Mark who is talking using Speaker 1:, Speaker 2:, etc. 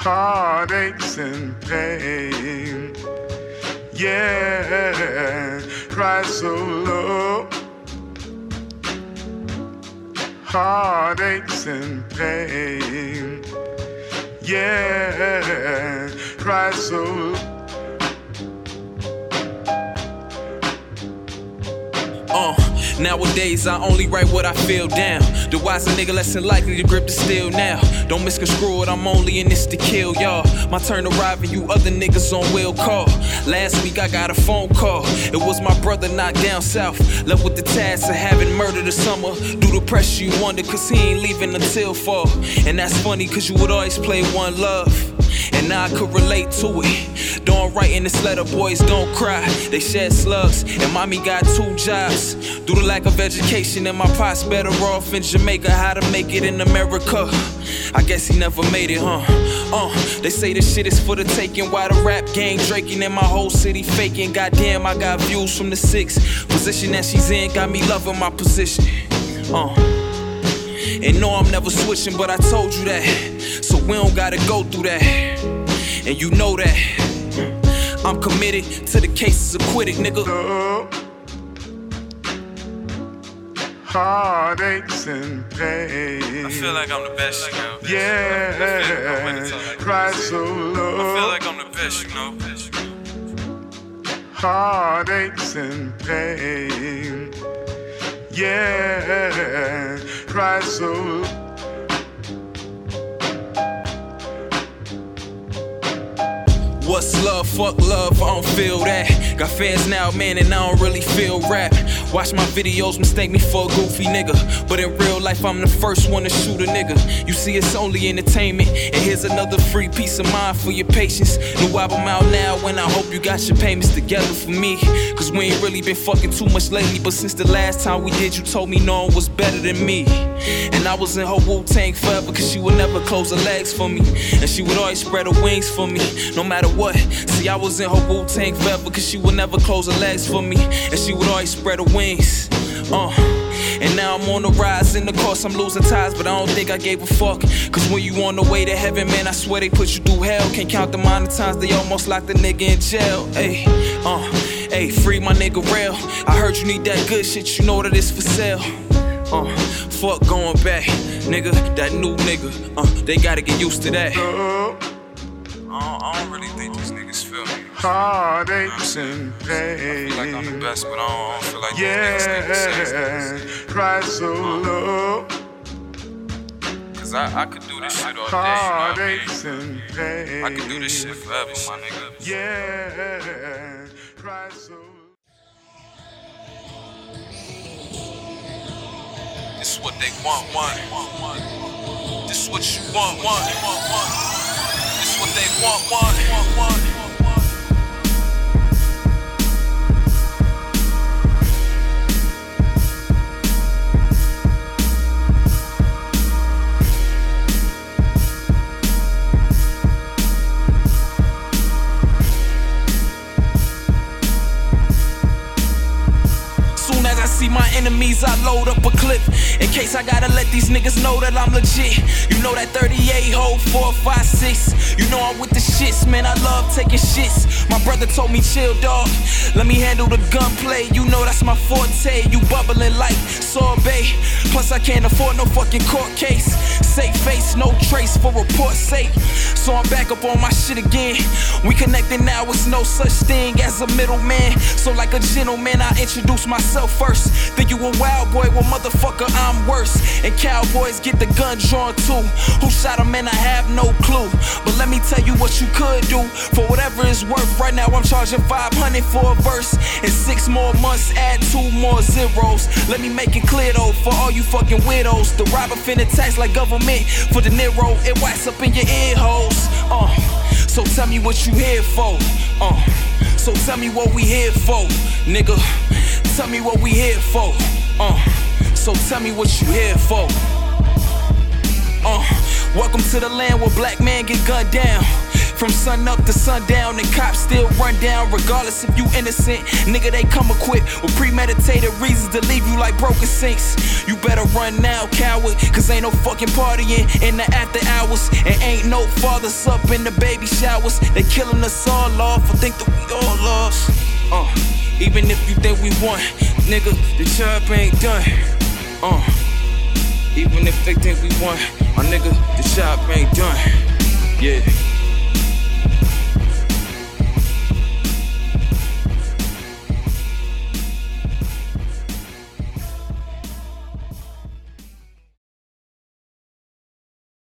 Speaker 1: heartaches and pain. Yeah, cry so low. Heartaches and pain. Yeah, cry so low.
Speaker 2: Nowadays I only write what I feel down. The wiser nigga less than likely to grip the steel now. Don't misconstrue it, I'm only in this to kill y'all. My turn arriving, you other niggas on will call. Last week I got a phone call. It was my brother knocked down south. Left with the task of having murder this summer. Due to pressure you wonder cause he ain't leaving until fall. And that's funny cause you would always play one love. And now I could relate to it. Don't write in this letter, boys don't cry. They shed slugs, and mommy got 2 jobs. Due to lack of education, and my pops better off in Jamaica. How to make it in America? I guess he never made it, They say this shit is for the taking. Why the rap game draking and my whole city faking? Goddamn, I got views from the 6th position that she's in. Got me loving my position, And no, I'm never switching, but I told you that. So we don't gotta go through that. And you know that. I'm committed to the cases acquitted, nigga.
Speaker 1: Heartaches and pain.
Speaker 2: I feel like I'm the best, you know.
Speaker 1: Yeah, cry so low.
Speaker 2: I feel like I'm the best, you know.
Speaker 1: Heartaches and pain. Yeah, cry so low.
Speaker 2: What's love? Fuck love, I don't feel that. Got fans now, man, and I don't really feel rap. Watch my videos, mistake me for a goofy nigga. But in real life, I'm the first one to shoot a nigga. You see, it's only entertainment. And here's another free peace of mind for your patience. New album out now, and I hope you got your payments together for me. Cause we ain't really been fucking too much lately. But since the last time we did, you told me no one was better than me. And I was in her Wu-Tang forever, cause she would never close her legs for me. And she would always spread her wings for me, no matter what. See, I was in her Wu-Tang forever, cause she would never close her legs for me. And she would always spread her wings, And now I'm on the rise, and of course I'm losing ties, but I don't think I gave a fuck. Cause when you on the way to heaven, man, I swear they put you through hell. Can't count the amount of times they almost locked a nigga in jail. Hey, free my nigga real. I heard you need that good shit, you know that it's for sale. Fuck going back, nigga, that new nigga. They gotta get used to that. I don't really think these niggas feel me.
Speaker 1: Heartaches and pain.
Speaker 2: I feel like I'm the best, but I don't feel like these niggas
Speaker 1: cry so low.
Speaker 2: Cause I could do this shit all day,
Speaker 1: Heartaches and pain.
Speaker 2: I could do this shit forever, my nigga.
Speaker 1: Yeah, cry so low.
Speaker 2: This what they want. This what you want. This what they want. Soon as I see my enemies, I load up a clip. In case I gotta let these niggas know that I'm legit. You know that 38 hold 4, 5, 6. You know I'm with the shits, man, I love taking shits. My brother told me chill, dog. Let me handle the gunplay, you know that's my forte. You bubbling like sorbet. Plus I can't afford no fucking court case. Safe face, no trace for report's sake. So I'm back up on my shit again. We connected now, it's no such thing as a middleman. So like a gentleman, I introduce myself first. Think you a wild boy, well motherfucker, I'm worse. And cowboys get the gun drawn too. Who shot him, man, I have no clue. But let me tell you what you could do. For whatever it's worth, right now I'm charging 500 for a verse. In 6 more months, add 2 more zeros. Let me make it clear though, for all you fucking widows. The robber finna tax like government for the Nero. It wax up in your ear holes. So tell me what you here for. So tell me what we here for, nigga. Tell me what we here for. So tell me what you here for. Welcome to the land where black men get gunned down. From sun up to sundown, and cops still run down regardless if you innocent. Nigga, they come equipped with premeditated reasons to leave you like broken sinks. You better run now, coward, cause ain't no fucking partying in the after hours. And ain't no fathers up in the baby showers. They killing us all off, I think that we all lost. Even if you think we won, nigga, the job ain't done. Even if they think we won, my nigga, the job ain't done. Yeah.